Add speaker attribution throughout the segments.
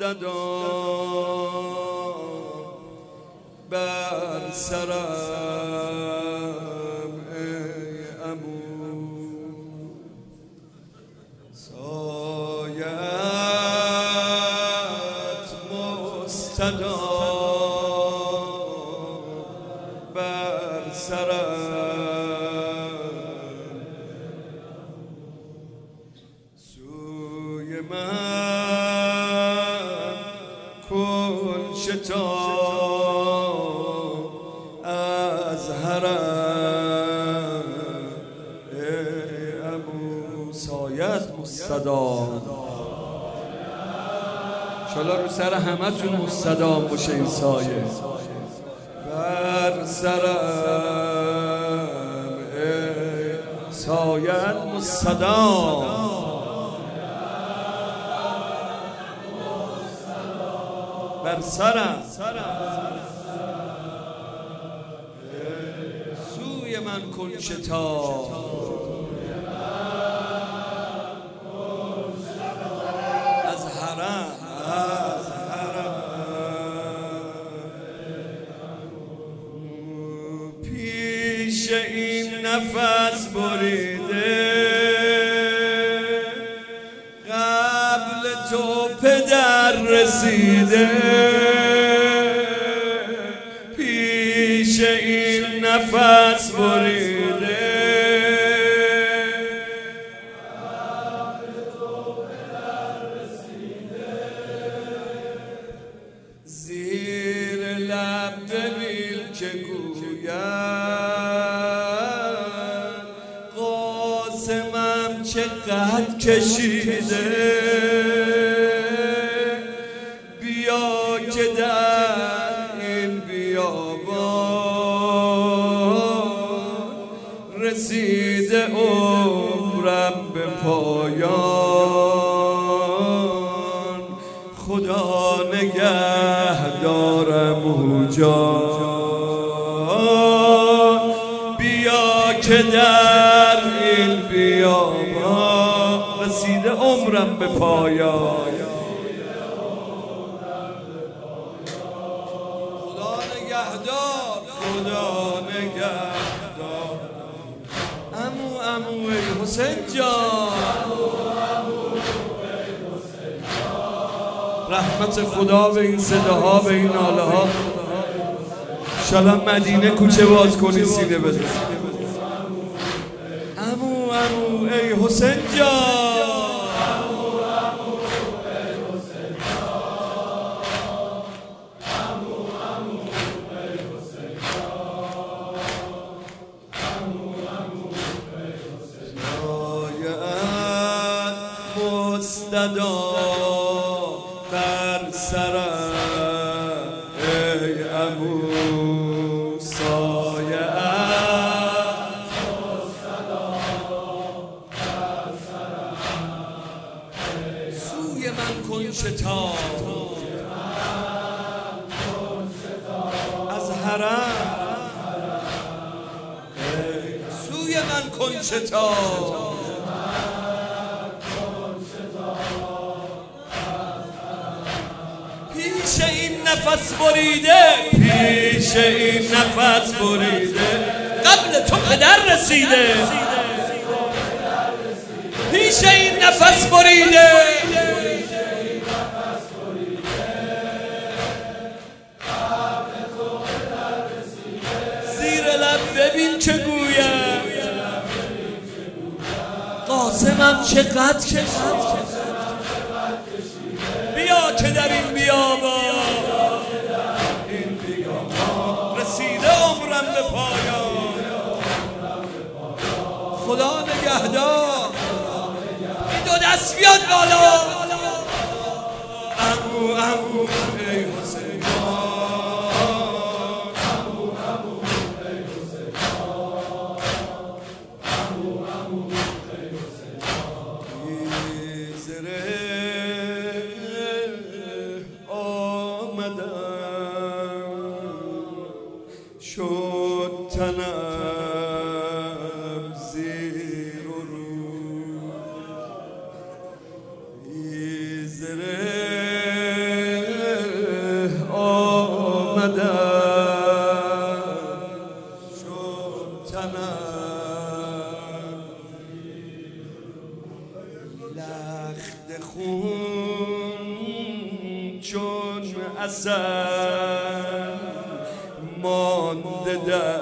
Speaker 1: مستدام بر سرم ای عمو سایت مستدام بر سرم سوی من کن شتاب از حرم ای عمو سایت مستدام انشالله رو سر همه تون مستدام باشه این سایه بر سرم ای سایت مستدام بر سرم سوی من کن شتاب از حرم پیش این نفس بریده قبل تو پدر رسیده پیش این نفس بریده قبل تو پدر رسیده زیر لب ببین که گوید قاسمم چقدر کشیده بیا که در این بیابان رسیده عمرم به پایان خدا نگهدارم جان بیا که در این بیابان رسیده عمرم به پایان خدا نگهدار عمو ای حسین جان رحمت خدا به این صداها به این ناله ها انشالله مدینه کوچه باز کنی سینه بزن عمو ای حسین جان مستدام بر سرم ای عمو سایه‌ات مستدام بر سرم سوی من کن شتاب از حرم سوی من کن شتاب پیش این نفس بریده پیش این نفس بریده قبل تو پدر رسیده پیش این نفس بریده زیر لب ببین چه گویم قاسمم چقدر کشید بیا که در این بیابان رسیده عمرم به پایان خدا نگهدار این دو دست بیاد بالا عمو ای حسین شد تنم زیر و رو زره لخت خون چون اثر مانده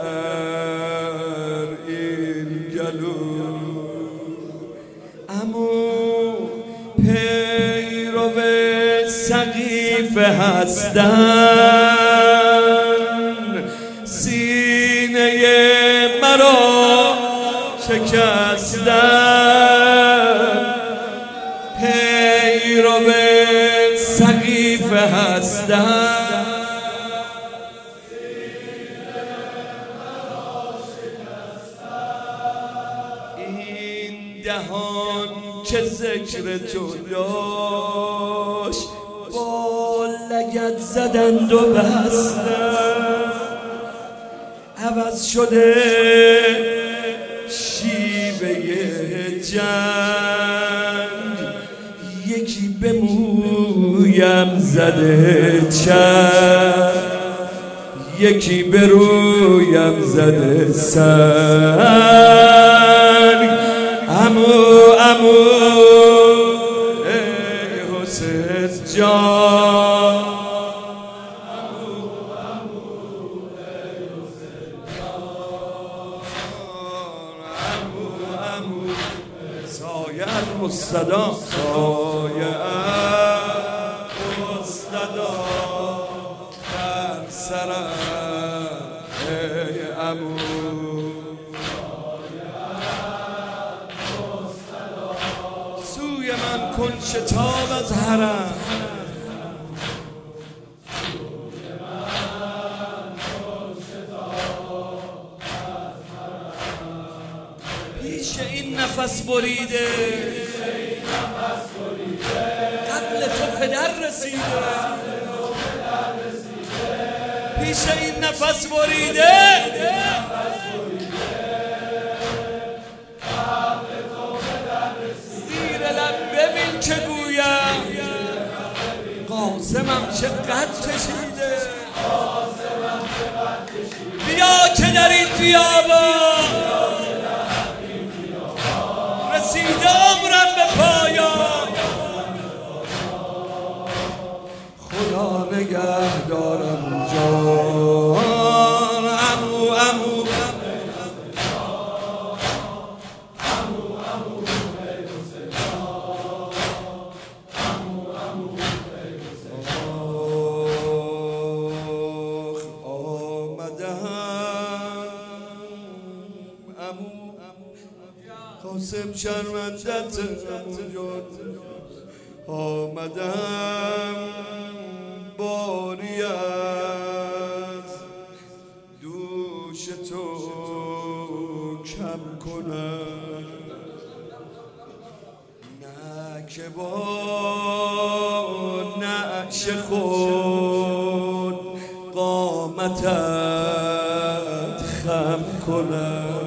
Speaker 1: در این گلو، اما پیرو سقیفه هستن، سینه مرا شکستن. پیرو سقیفه هستن، دهان که ذکر تو داشت با لگد زدند و بستند. عوض شده شیوه جنگ، یکی به مویم زده چنگ، یکی به رویم زده سنگ. امو ای حسین جان، امو سایه المستدام، سایه المستدام در سرم ای امو. من کن شتاب از حرم، پیش این نفس بریده، قبل تو پدر رسیده. پیش این نفس بریده، ببین چه گویم، قاسمم چقدر کشیده. بیا که در این بیابان رسیده عمرم به پایان. خدا نگه دارم جان، امو قاسم شرمندت آمدم، باری از دوش تو کم کنم. نه که با نعش خود قامتت خم کنم.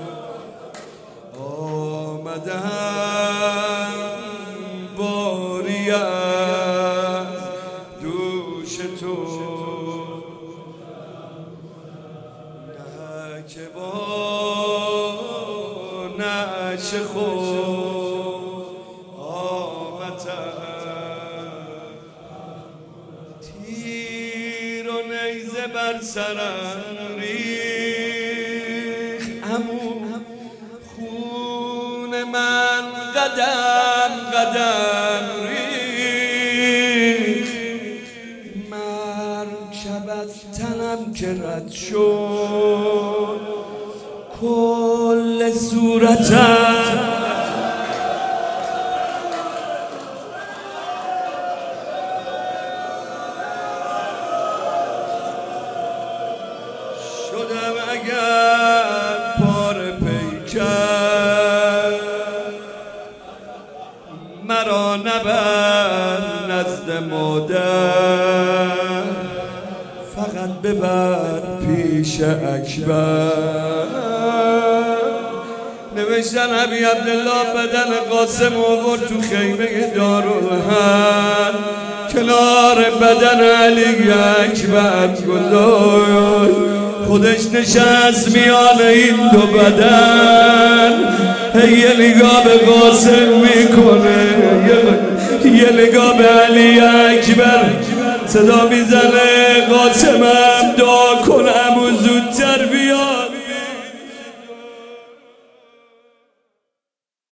Speaker 1: آمدم باری از دوش تو، نه که با نعش خود آمدم. تیر و نیزه بر سرم ریخ، امو من قدم قدم ریخ. مرکب از تنم که رد شد، کل صورتم شدم اگر پاره پیکر. مرا نبر نزد مادر، فقط ببر پیش اکبر. نوشتن ابی عبدالله بدن قاسم آورد تو خیمه دارالحرب، کنار بدن علی اکبر گذاشت. خودش نشست میان این دو بدن، یه نگاه به قاسم میکنه، یه نگاه به علی اکبر، صدا میزنه قاسم